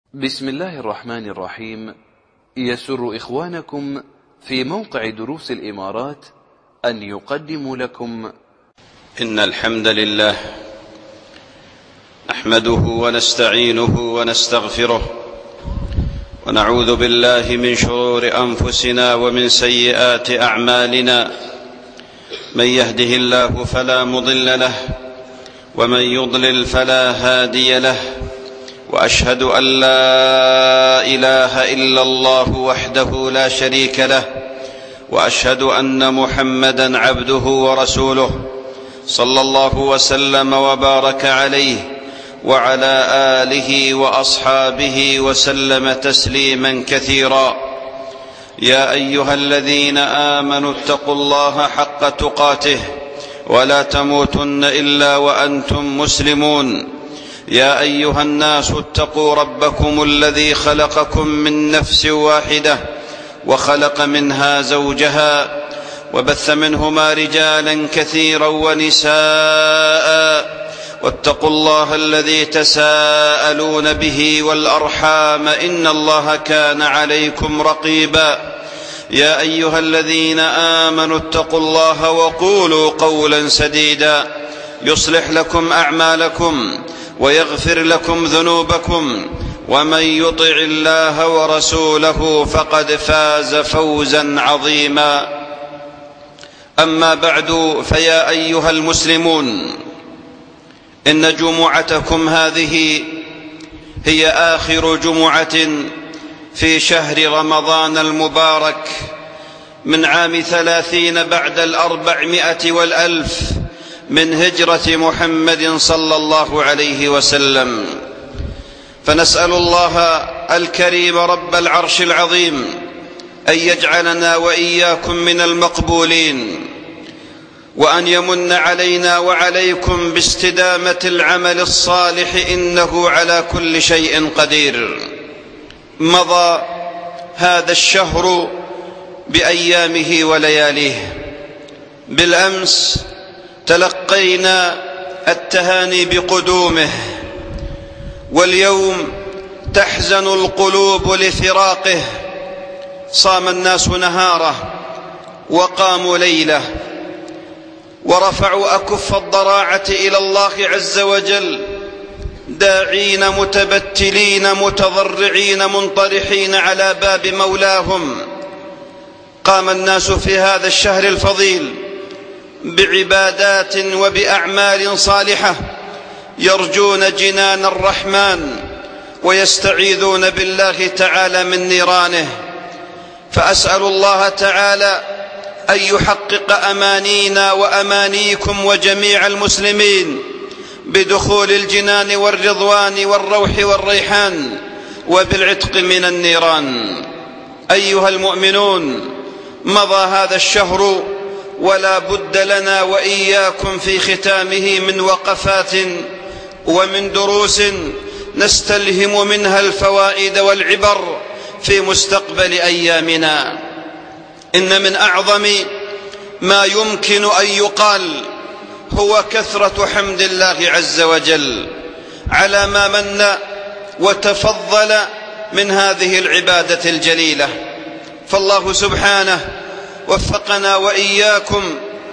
بسم الله الرحمن الرحيم. يسر إخوانكم في موقع دروس الإمارات أن يقدموا لكم إن الحمد لله نحمده ونستعينه ونستغفره ونعوذ بالله من شرور أنفسنا ومن سيئات أعمالنا. من يهده الله فلا مضل له ومن يضلل فلا هادي له، وأشهد أن لا إله إلا الله وحده لا شريك له، وأشهد أن محمدًا عبده ورسوله صلى الله وسلم وبارك عليه وعلى آله وأصحابه وسلم تسليمًا كثيرا. يا أيها الذين آمنوا اتقوا الله حق تقاته ولا تموتن إلا وأنتم مسلمون. يا أيها الناس اتقوا ربكم الذي خلقكم من نفس واحدة وخلق منها زوجها وبث منهما رجالا كثيرا ونساء، واتقوا الله الذي تساءلون به والأرحام إن الله كان عليكم رقيبا. يا أيها الذين آمنوا اتقوا الله وقولوا قولا سديدا يصلح لكم أعمالكم ويغفر لكم ذنوبكم، ومن يطع الله ورسوله فقد فاز فوزا عظيما. أما بعد، فيا أيها المسلمون، إن جمعتكم هذه هي آخر جمعة في شهر رمضان المبارك من عام 30 بعد 400 والألف من هجرة محمد صلى الله عليه وسلم. فنسأل الله الكريم رب العرش العظيم أن يجعلنا وإياكم من المقبولين، وأن يمن علينا وعليكم باستدامة العمل الصالح، إنه على كل شيء قدير. مضى هذا الشهر بأيامه ولياليه. بالأمس تلقينا التهاني بقدومه، واليوم تحزن القلوب لفراقه. صام الناس نهاره وقاموا ليله، ورفعوا أكف الضراعة إلى الله عز وجل، داعين متبتلين متضرعين منطرحين على باب مولاهم. قام الناس في هذا الشهر الفضيل بعبادات وبأعمال صالحة، يرجون جنان الرحمن ويستعيذون بالله تعالى من نيرانه. فأسأل الله تعالى أن يحقق أمانينا وأمانيكم وجميع المسلمين بدخول الجنان والرضوان والروح والريحان وبالعتق من النيران. أيها المؤمنون، مضى هذا الشهر ولا بد لنا وإياكم في ختامه من وقفات ومن دروس نستلهم منها الفوائد والعبر في مستقبل أيامنا. إن من أعظم ما يمكن أن يقال هو كثرة حمد الله عز وجل على ما من وتفضل من هذه العبادة الجليلة. فالله سبحانه وفقنا وإياكم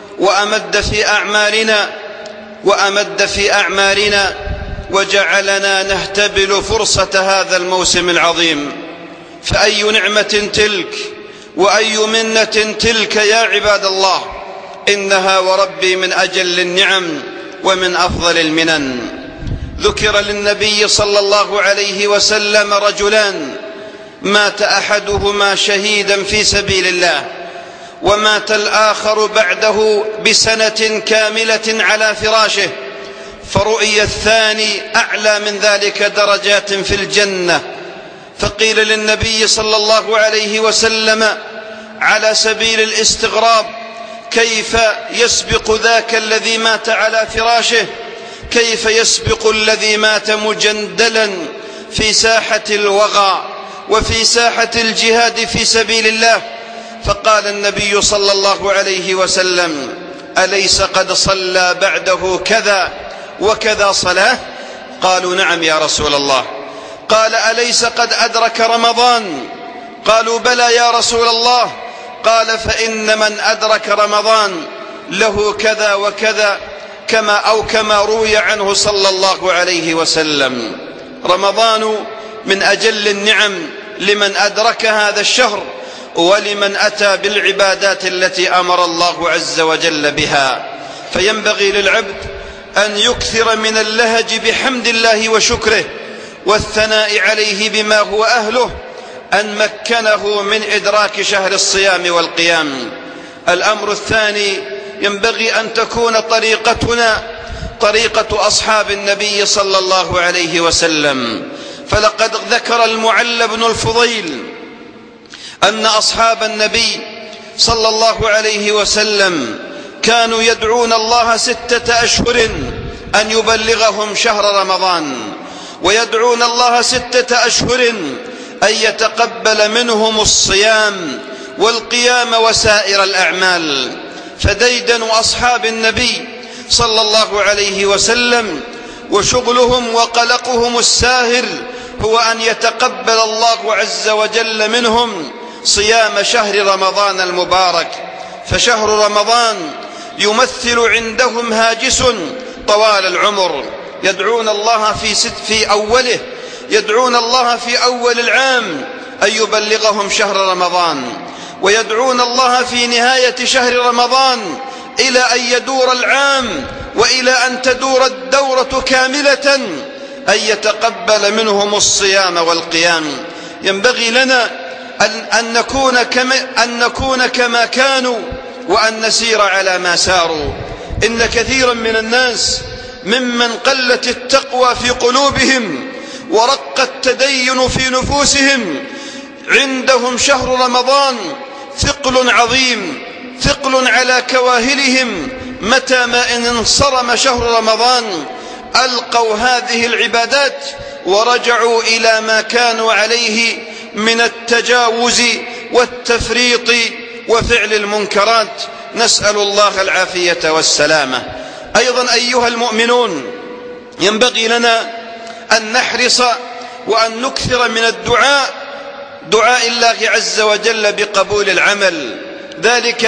وأمد في أعمارنا وجعلنا نهتبل فرصة هذا الموسم العظيم. فأي نعمة تلك وأي منة تلك يا عباد الله، إنها وربي من أجل النعم ومن أفضل المنن. ذكر للنبي صلى الله عليه وسلم رجلان، مات أحدهما شهيدا في سبيل الله، ومات الآخر بعده بسنة كاملة على فراشه، فرؤي الثاني أعلى من ذلك درجات في الجنة. فقيل للنبي صلى الله عليه وسلم على سبيل الاستغراب: كيف يسبق ذاك الذي مات على فراشه؟ كيف يسبق الذي مات مجندلا في ساحة الوغى وفي ساحة الجهاد في سبيل الله؟ فقال النبي صلى الله عليه وسلم: أليس قد صلى بعده كذا وكذا صلاة؟ قالوا: نعم يا رسول الله. قال: أليس قد أدرك رمضان؟ قالوا: بلى يا رسول الله. قال: فإن من أدرك رمضان له كذا وكذا، كما روي عنه صلى الله عليه وسلم. رمضان من أجل النعم لمن أدرك هذا الشهر ولمن أتى بالعبادات التي أمر الله عز وجل بها. فينبغي للعبد أن يكثر من اللهج بحمد الله وشكره والثناء عليه بما هو أهله، أن مكنه من إدراك شهر الصيام والقيام. الأمر الثاني، ينبغي أن تكون طريقتنا طريقة أصحاب النبي صلى الله عليه وسلم. فلقد ذكر المعلى بن الفضيل أن أصحاب النبي صلى الله عليه وسلم كانوا يدعون الله 6 أشهر أن يبلغهم شهر رمضان، ويدعون الله 6 أشهر أن يتقبل منهم الصيام والقيام وسائر الأعمال. فديدنوا أصحاب النبي صلى الله عليه وسلم، وشغلهم وقلقهم الساهر هو أن يتقبل الله عز وجل منهم صيام شهر رمضان المبارك. فشهر رمضان يمثل عندهم هاجس طوال العمر، يدعون الله في أوله، يدعون الله في أول العام أن يبلغهم شهر رمضان، ويدعون الله في نهاية شهر رمضان إلى أن يدور العام وإلى أن تدور الدورة كاملة أن يتقبل منهم الصيام والقيام. ينبغي لنا أن نكون كما كانوا وأن نسير على ما ساروا. إن كثيرا من الناس ممن قلت التقوى في قلوبهم ورق التدين في نفوسهم عندهم شهر رمضان ثقل عظيم، ثقل على كواهلهم. متى ما إن انصرم شهر رمضان ألقوا هذه العبادات ورجعوا إلى ما كانوا عليه من التجاوز والتفريط وفعل المنكرات، نسأل الله العافية والسلامة. أيضا أيها المؤمنون، ينبغي لنا أن نحرص وأن نكثر من دعاء الله عز وجل بقبول العمل. ذلك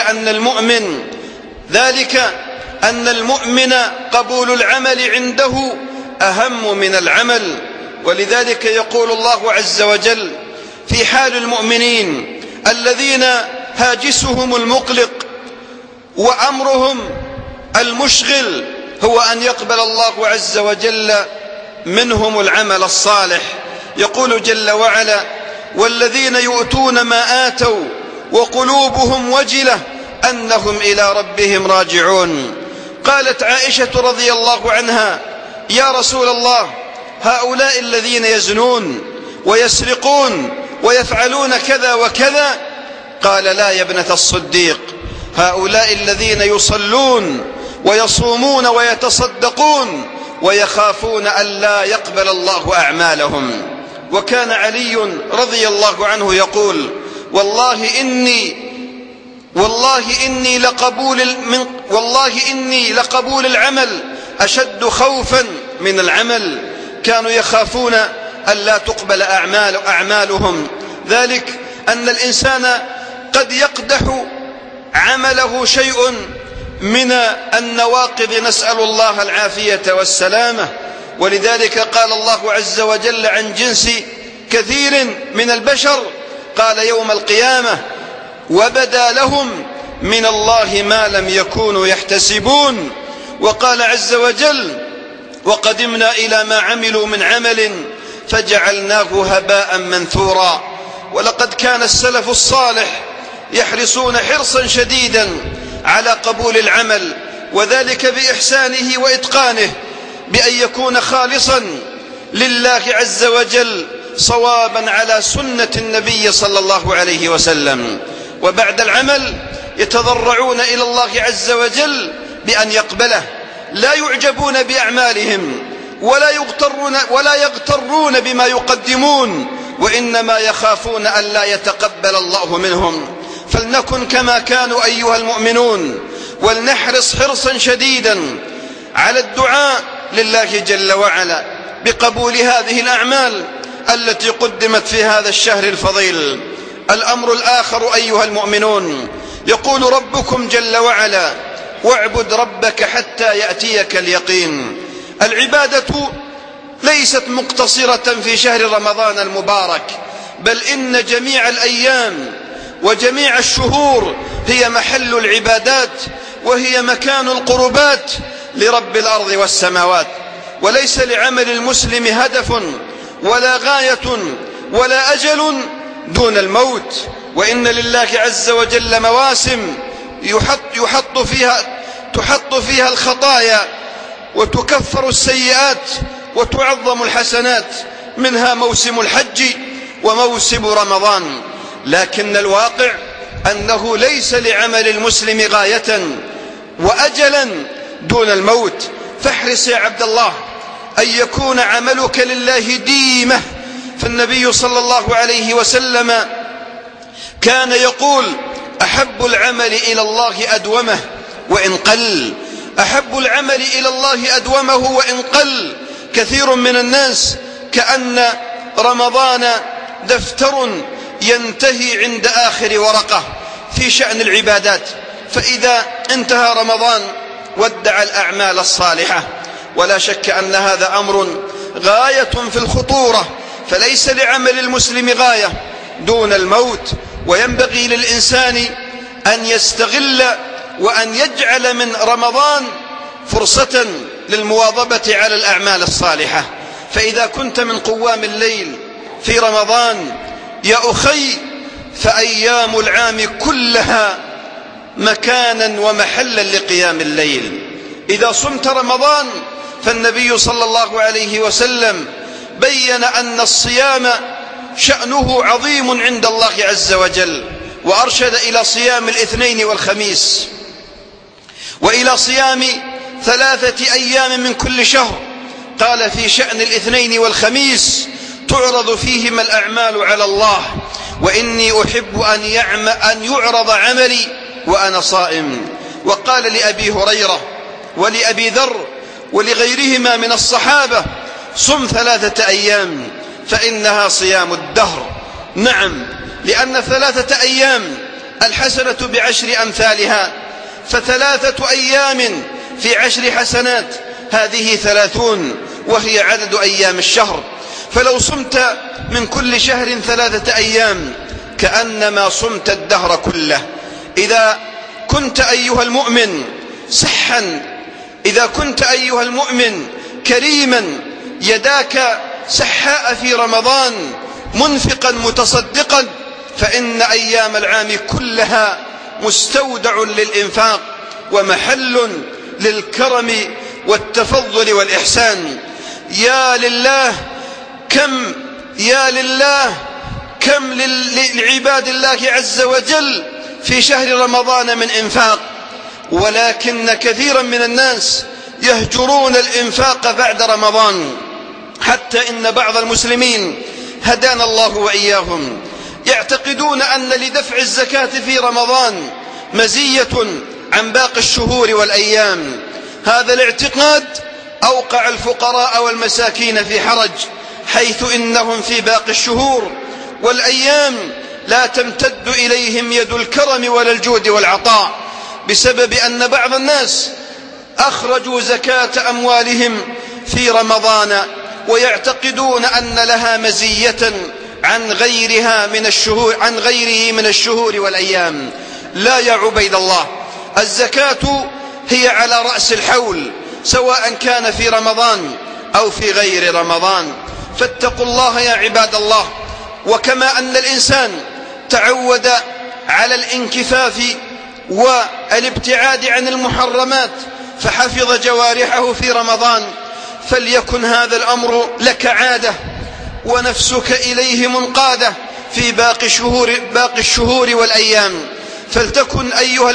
أن المؤمن قبول العمل عنده أهم من العمل. ولذلك يقول الله عز وجل في حال المؤمنين الذين هاجسهم المقلق وأمرهم المشغل هو أن يقبل الله عز وجل منهم العمل الصالح. يقول جل وعلا: والذين يؤتون ما آتوا وقلوبهم وجلة أنهم إلى ربهم راجعون. قالت عائشة رضي الله عنها: يا رسول الله، هؤلاء الذين يزنون ويسرقون ويفعلون كذا وكذا؟ قال: لا يا ابنة الصديق، هؤلاء الذين يصلون ويصومون ويتصدقون ويخافون أن لا يقبل الله أعمالهم. وكان علي رضي الله عنه يقول: والله إني لقبول العمل أشد خوفا من العمل. كانوا يخافون أن لا تقبل أعمالهم. ذلك أن الإنسان قد يقدح عمله شيء من النواقض، نسأل الله العافية والسلامة. ولذلك قال الله عز وجل عن جنس كثير من البشر، قال يوم القيامة: وبدا لهم من الله ما لم يكونوا يحتسبون. وقال عز وجل: وقدمنا إلى ما عملوا من عمل فجعلناه هباء منثورا. ولقد كان السلف الصالح يحرصون حرصا شديدا على قبول العمل، وذلك بإحسانه وإتقانه، بأن يكون خالصا لله عز وجل صوابا على سنة النبي صلى الله عليه وسلم. وبعد العمل يتضرعون إلى الله عز وجل بأن يقبله، لا يعجبون بأعمالهم ولا يغترون بما يقدمون، وإنما يخافون أن لا يتقبل الله منهم. فلنكن كما كانوا أيها المؤمنون، ولنحرص حرصا شديدا على الدعاء لله جل وعلا بقبول هذه الأعمال التي قدمت في هذا الشهر الفضيل. الأمر الآخر أيها المؤمنون، يقول ربكم جل وعلا: واعبد ربك حتى يأتيك اليقين. العبادة ليست مقتصرة في شهر رمضان المبارك، بل إن جميع الأيام وجميع الشهور هي محل العبادات، وهي مكان القربات لرب الأرض والسماوات. وليس لعمل المسلم هدف ولا غاية ولا أجل دون الموت، وإن لله عز وجل مواسم تحط فيها الخطايا وتكفر السيئات وتعظم الحسنات، منها موسم الحج وموسم رمضان. لكن الواقع أنه ليس لعمل المسلم غاية وأجلا دون الموت. فاحرص يا عبد الله أن يكون عملك لله ديمة. فالنبي صلى الله عليه وسلم كان يقول: أحب العمل إلى الله أدومه وإن قل. أحب العمل إلى الله أدومه وإن قل. كثير من الناس كأن رمضان دفتر ينتهي عند آخر ورقة في شأن العبادات، فإذا انتهى رمضان ودع الأعمال الصالحة. ولا شك أن هذا أمر غاية في الخطورة، فليس لعمل المسلم غاية دون الموت. وينبغي للإنسان أن يستغل وأن يجعل من رمضان فرصة للمواظبة على الأعمال الصالحة. فإذا كنت من قوام الليل في رمضان يا أخي، فأيام العام كلها مكانا ومحلا لقيام الليل. إذا صمت رمضان فالنبي صلى الله عليه وسلم بين أن الصيام شأنه عظيم عند الله عز وجل، وأرشد إلى صيام الاثنين والخميس، وإلى صيام 3 أيام من كل شهر. قال: في شأن الاثنين والخميس تعرض فيهما الأعمال على الله، وإني أحب أن يعرض عملي وأنا صائم. وقال لأبي هريرة ولأبي ذر ولغيرهما من الصحابة: صم 3 أيام فإنها صيام الدهر. نعم، لأن 3 أيام الحسنة ب10 أمثالها، ف3 أيام في 10 حسنات، هذه 30، وهي عدد أيام الشهر. فلو صمت من كل شهر 3 أيام كأنما صمت الدهر كله. إذا كنت أيها المؤمن صحا، إذا كنت أيها المؤمن كريما، يداك سحاء في رمضان، منفقا متصدقا، فإن أيام العام كلها مستودع للإنفاق ومحل للكرم والتفضل والإحسان. يا لله كم لعباد الله عز وجل في شهر رمضان من إنفاق، ولكن كثيرا من الناس يهجرون الإنفاق بعد رمضان، حتى إن بعض المسلمين هدانا الله وإياهم يعتقدون أن لدفع الزكاة في رمضان مزية عن باقي الشهور والأيام. هذا الاعتقاد أوقع الفقراء والمساكين في حرج، حيث إنهم في باقي الشهور والأيام لا تمتد إليهم يد الكرم ولا الجود والعطاء، بسبب أن بعض الناس أخرجوا زكاة أموالهم في رمضان ويعتقدون أن لها مزية عن غيره من الشهور والأيام. لا يا عبيد الله، الزكاة هي على رأس الحول، سواء كان في رمضان أو في غير رمضان. فاتقوا الله يا عباد الله. وكما أن الإنسان تعود على الانكفاف والابتعاد عن المحرمات فحفظ جوارحه في رمضان، فليكن هذا الأمر لك عادة ونفسك إليه منقادة في باقي الشهور والأيام. فلتكن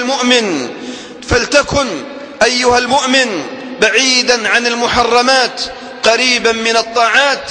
أيها المؤمن بعيدا عن المحرمات، قريبا من الطاعات،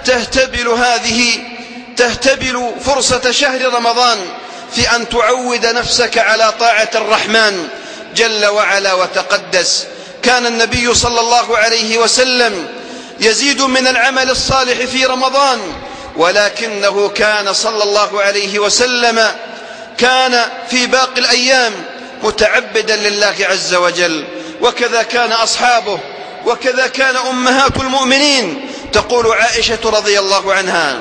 تهتبل فرصة شهر رمضان في أن تعود نفسك على طاعة الرحمن جل وعلا وتقدس. كان النبي صلى الله عليه وسلم يزيد من العمل الصالح في رمضان ولكنه كان صلى الله عليه وسلم كان في باقي الأيام متعبدا لله عز وجل، وكذا كان أصحابه، وكذا كان أمهات المؤمنين. تقول عائشة رضي الله عنها: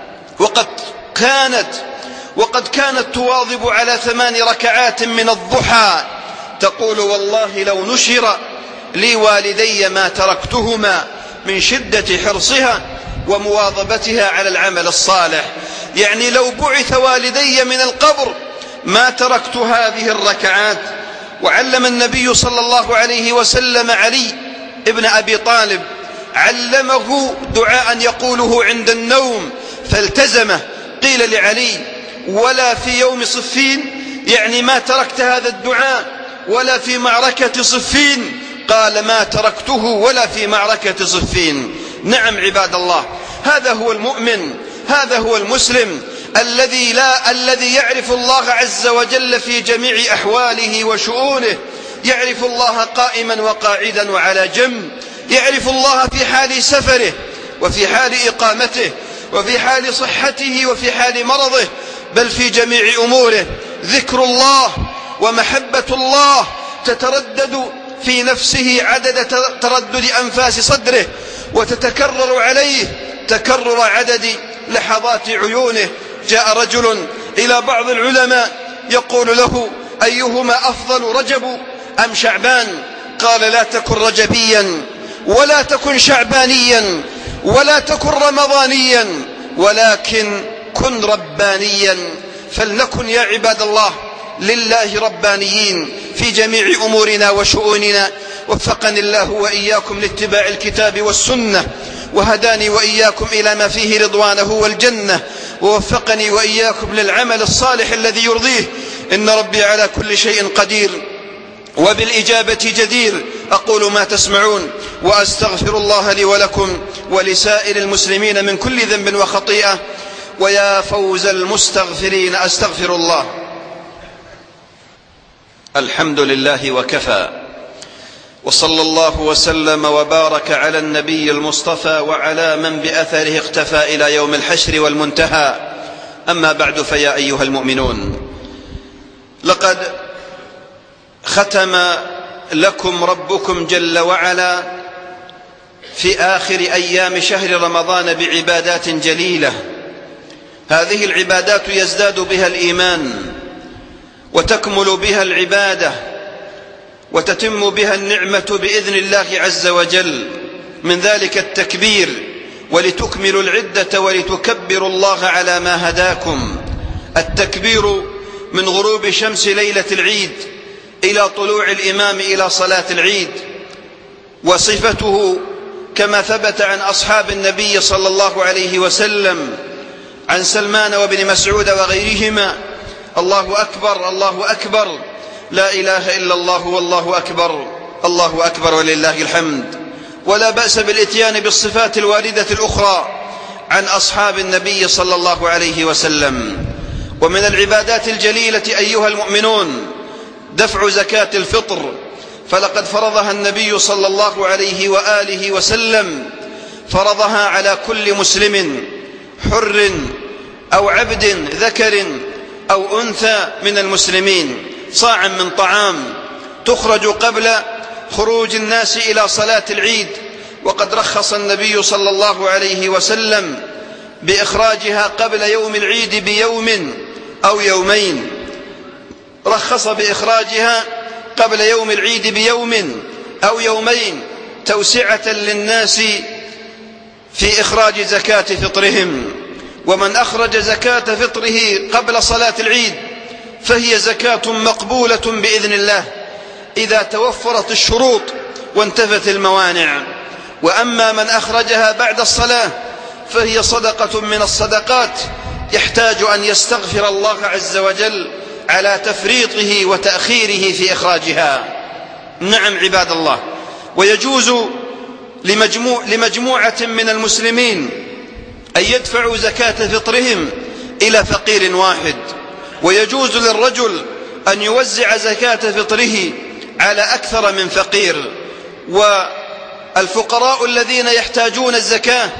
وقد كانت تواظب على 8 ركعات من الضحى، تقول: والله لو نشر لي والدي ما تركتهما من شدة حرصها ومواظبتها على العمل الصالح. يعني لو بعث والدي من القبر ما تركت هذه الركعات. وعلم النبي صلى الله عليه وسلم علي ابن أبي طالب، علمه دعاء يقوله عند النوم فالتزمه. قيل لعلي: ولا في يوم صفين؟ يعني ما تركت هذا الدعاء ولا في معركة صفين؟ قال: ما تركته ولا في معركة صفين. نعم عباد الله، هذا هو المؤمن، هذا هو المسلم الذي يعرف الله عز وجل في جميع أحواله وشؤونه. يعرف الله قائما وقاعدا وعلى جنب، يعرف الله في حال سفره وفي حال إقامته وفي حال صحته وفي حال مرضه، بل في جميع أموره. ذكر الله ومحبة الله تتردد في نفسه عدد تردد أنفاس صدره، وتتكرر عليه تكرر عدد لحظات عيونه. جاء رجل إلى بعض العلماء يقول له: أيهما أفضل، رجب أم شعبان؟ قال: لا تكن رجبيا ولا تكن شعبانيا ولا تكن رمضانيا، ولكن كن ربانيا. فلنكن يا عباد الله لله ربانيين في جميع أمورنا وشؤوننا. وفقني الله وإياكم لاتباع الكتاب والسنة، وهداني وإياكم إلى ما فيه رضوانه والجنة، ووفقني وإياكم للعمل الصالح الذي يرضيه. إن ربي على كل شيء قدير وبالإجابة جدير. أقول ما تسمعون وأستغفر الله لي ولكم ولسائر المسلمين من كل ذنب وخطيئة. ويا فوز المستغفرين، أستغفر الله. الحمد لله وكفى، وصلى الله وسلم وبارك على النبي المصطفى وعلى من بأثره اقتفى إلى يوم الحشر والمنتهى. أما بعد، فيا أيها المؤمنون، لقد ختم لكم ربكم جل وعلا في آخر أيام شهر رمضان بعبادات جليلة. هذه العبادات يزداد بها الإيمان وتكمل بها العبادة وتتم بها النعمة بإذن الله عز وجل. من ذلك التكبير، ولتكملوا العدة ولتكبروا الله على ما هداكم. التكبير من غروب شمس ليلة العيد إلى طلوع الإمام إلى صلاة العيد. وصفته كما ثبت عن أصحاب النبي صلى الله عليه وسلم عن سلمان وابن مسعود وغيرهما: الله أكبر الله أكبر، لا إله إلا الله والله أكبر، الله أكبر ولله الحمد. ولا بأس بالإتيان بالصفات الواردة الأخرى عن أصحاب النبي صلى الله عليه وسلم. ومن العبادات الجليلة أيها المؤمنون دفع زكاة الفطر، فلقد فرضها النبي صلى الله عليه وآله وسلم، فرضها على كل مسلم حر أو عبد ذكر أو أنثى من المسلمين، صاعا من طعام تخرج قبل خروج الناس إلى صلاة العيد. وقد رخص النبي صلى الله عليه وسلم بإخراجها قبل يوم العيد بيوم أو يومين، رخص بإخراجها قبل يوم العيد بيوم أو يومين توسعة للناس في إخراج زكاة فطرهم. ومن أخرج زكاة فطره قبل صلاة العيد فهي زكاة مقبولة بإذن الله إذا توفرت الشروط وانتفت الموانع. وأما من أخرجها بعد الصلاة فهي صدقة من الصدقات، يحتاج أن يستغفر الله عز وجل على تفريطه وتأخيره في إخراجها. نعم عباد الله، ويجوز لمجموعة من المسلمين أن يدفعوا زكاة فطرهم إلى فقير واحد، ويجوز للرجل أن يوزع زكاة فطره على أكثر من فقير. والفقراء الذين يحتاجون الزكاة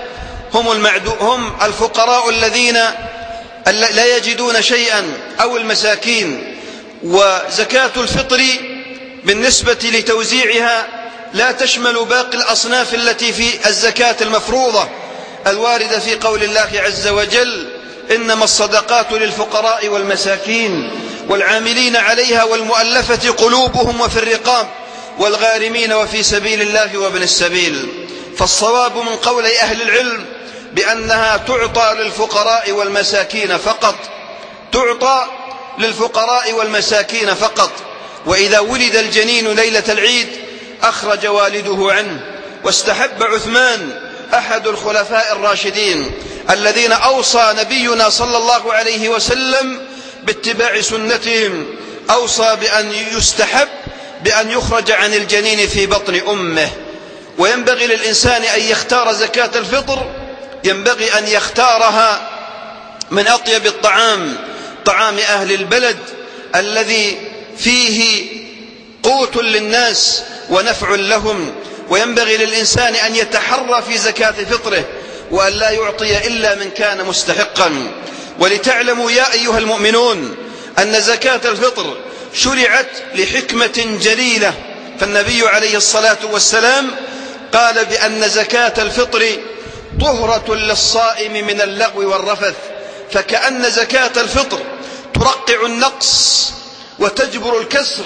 هم الفقراء الذين لا يجدون شيئا أو المساكين. وزكاة الفطر بالنسبة لتوزيعها لا تشمل باقي الأصناف التي في الزكاة المفروضة الواردة في قول الله عز وجل: إنما الصدقات للفقراء والمساكين والعاملين عليها والمؤلفة قلوبهم وفي الرقاب والغارمين وفي سبيل الله وابن السبيل. فالصواب من قول أهل العلم بأنها تعطى للفقراء والمساكين فقط، تعطى للفقراء والمساكين فقط. وإذا ولد الجنين ليلة العيد أخرج والده عنه. واستحب عثمان أحد الخلفاء الراشدين الذين أوصى نبينا صلى الله عليه وسلم باتباع سنتهم، أوصى بأن يستحب بأن يخرج عن الجنين في بطن أمه. وينبغي للإنسان أن يختار زكاة الفطر، ينبغي أن يختارها من أطيب الطعام، طعام أهل البلد الذي فيه قوت للناس ونفع لهم. وينبغي للإنسان أن يتحرى في زكاة فطره وأن لا يعطي إلا من كان مستحقا. ولتعلموا يا أيها المؤمنون أن زكاة الفطر شرعت لحكمة جليلة. فالنبي عليه الصلاة والسلام قال بأن زكاة الفطر طهرة للصائم من اللغو والرفث، فكأن زكاة الفطر ترقع النقص وتجبر الكسر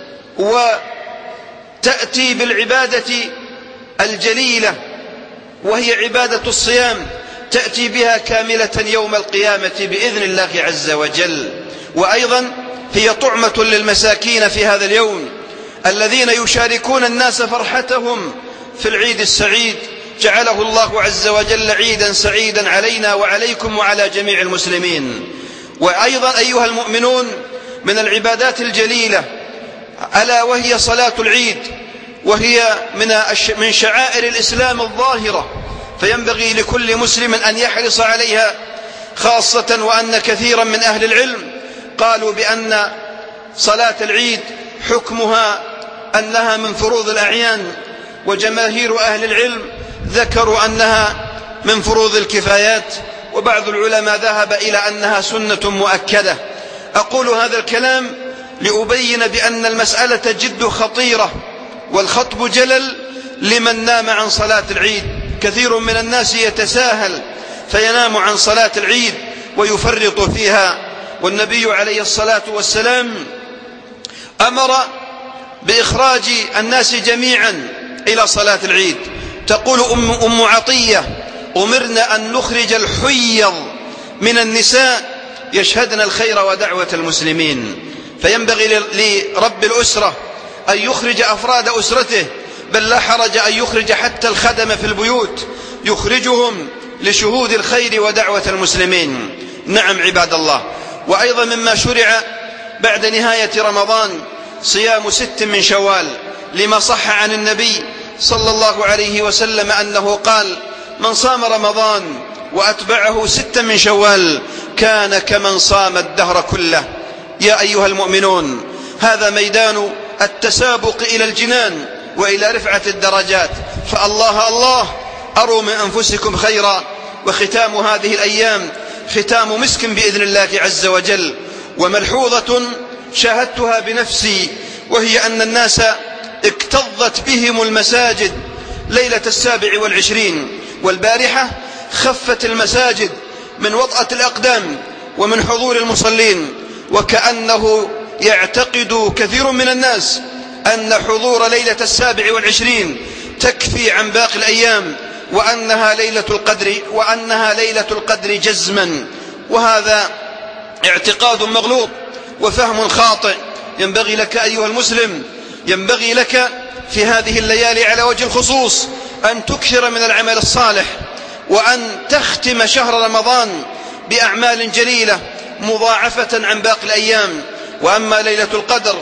وتأتي بالعبادة الجليلة وهي عبادة الصيام، تأتي بها كاملة يوم القيامة بإذن الله عز وجل. وأيضا هي طعمة للمساكين في هذا اليوم الذين يشاركون الناس فرحتهم في العيد السعيد، جعله الله عز وجل عيدا سعيدا علينا وعليكم وعلى جميع المسلمين. وأيضا أيها المؤمنون من العبادات الجليلة ألا وهي صلاة العيد، وهي من شعائر الإسلام الظاهرة، فينبغي لكل مسلم أن يحرص عليها، خاصة وأن كثيرا من أهل العلم قالوا بأن صلاة العيد حكمها أنها من فروض الأعيان، وجماهير أهل العلم ذكروا أنها من فروض الكفايات، وبعض العلماء ذهب إلى أنها سنة مؤكدة. أقول هذا الكلام لأبين بأن المسألة جد خطيرة، والخطب جلل لمن نام عن صلاة العيد. كثير من الناس يتساهل فينام عن صلاة العيد ويفرط فيها. والنبي عليه الصلاة والسلام أمر بإخراج الناس جميعا إلى صلاة العيد. تقول أم عطية: أمرنا أن نخرج الحيض من النساء يشهدن الخير ودعوة المسلمين. فينبغي لرب الأسرة أن يخرج أفراد أسرته، بل لا حرج أن يخرج حتى الخدم في البيوت، يخرجهم لشهود الخير ودعوة المسلمين. نعم عباد الله. وأيضا مما شرع بعد نهاية رمضان صيام 6 من شوال، لما صح عن النبي صلى الله عليه وسلم أنه قال: من صام رمضان وأتبعه 6 من شوال كان كمن صام الدهر كله. يا أيها المؤمنون، هذا ميدان التسابق إلى الجنان وإلى رفعة الدرجات، فالله الله أروا من أنفسكم خيرا. وختام هذه الأيام ختام مسك بإذن الله عز وجل. وملحوظة شاهدتها بنفسي، وهي أن الناس اكتظت بهم المساجد ليلة 27، والبارحة خفت المساجد من وطأة الأقدام ومن حضور المصلين، وكأنه يعتقد كثير من الناس أن حضور ليلة 27 تكفي عن باقي الأيام، وأنها ليلة القدر جزما. وهذا اعتقاد مغلوط وفهم خاطئ. ينبغي لك أيها المسلم، ينبغي لك في هذه الليالي على وجه الخصوص أن تكثر من العمل الصالح، وأن تختم شهر رمضان بأعمال جليلة مضاعفة عن باقي الأيام. وأما ليلة القدر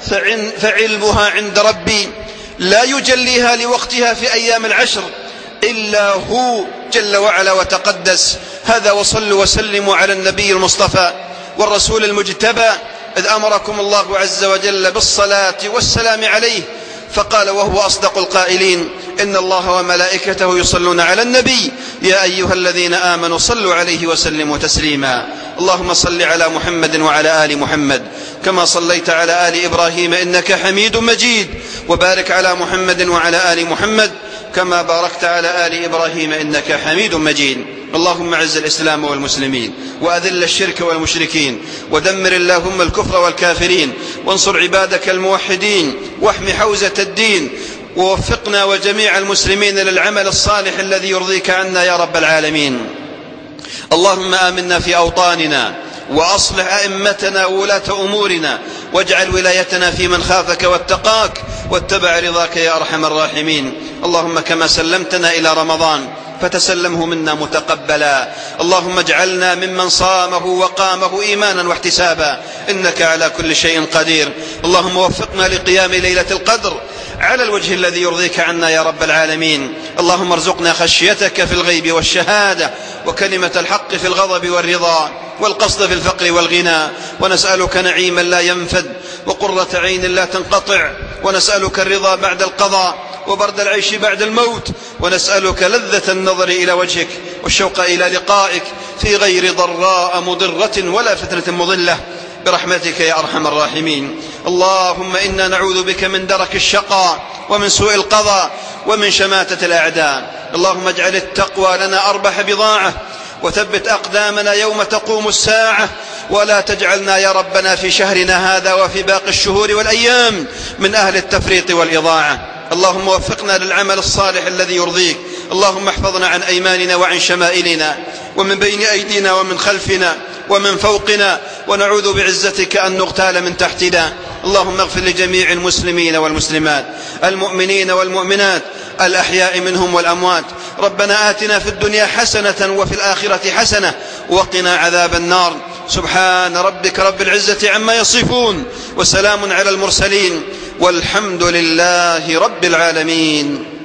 فعلمها عند ربي لا يجليها لوقتها في أيام العشر إلا هو جل وعلا وتقدس. هذا وصلوا وسلموا على النبي المصطفى والرسول المجتبى، إذ أمركم الله عز وجل بالصلاة والسلام عليه، فقال وهو أصدق القائلين: إن الله وملائكته يصلون على النبي يا أيها الذين آمنوا صلوا عليه وسلموا تسليما. اللهم صل على محمد وعلى آل محمد كما صليت على آل إبراهيم إنك حميد مجيد، وبارك على محمد وعلى آل محمد كما باركت على آل إبراهيم إنك حميد مجيد. اللهم اعز الإسلام والمسلمين وأذل الشرك والمشركين ودمر اللهم الكفر والكافرين، وانصر عبادك الموحدين واحم حوزة الدين، ووفقنا وجميع المسلمين للعمل الصالح الذي يرضيك عنا يا رب العالمين. اللهم آمنا في أوطاننا وأصلح أئمتنا وولاة أمورنا، واجعل ولايتنا في من خافك واتقاك واتبع رضاك يا أرحم الراحمين. اللهم كما سلمتنا إلى رمضان فتسلمه منا متقبلا، اللهم اجعلنا ممن صامه وقامه إيمانا واحتسابا إنك على كل شيء قدير. اللهم وفقنا لقيام ليلة القدر على الوجه الذي يرضيك عنا يا رب العالمين. اللهم ارزقنا خشيتك في الغيب والشهادة، وكلمة الحق في الغضب والرضا، والقصد في الفقر والغنى، ونسألك نعيما لا ينفد وقرة عين لا تنقطع، ونسألك الرضا بعد القضاء وبرد العيش بعد الموت، ونسألك لذة النظر إلى وجهك والشوق إلى لقائك في غير ضراء مضرة ولا فتنة مضلة برحمتك يا أرحم الراحمين. اللهم إنا نعوذ بك من درك الشقاء ومن سوء القضاء ومن شماتة الأعداء. اللهم اجعل التقوى لنا أربح بضاعة، وثبت أقدامنا يوم تقوم الساعة، ولا تجعلنا يا ربنا في شهرنا هذا وفي باقي الشهور والأيام من أهل التفريط والإضاعة. اللهم وفقنا للعمل الصالح الذي يرضيك. اللهم احفظنا عن أيماننا وعن شمائلنا ومن بين أيدينا ومن خلفنا ومن فوقنا، ونعوذ بعزتك أن نغتال من تحتنا. اللهم اغفر لجميع المسلمين والمسلمات المؤمنين والمؤمنات الأحياء منهم والأموات. ربنا آتنا في الدنيا حسنة وفي الآخرة حسنة وقنا عذاب النار. سبحان ربك رب العزة عما يصفون، وسلام على المرسلين، والحمد لله رب العالمين.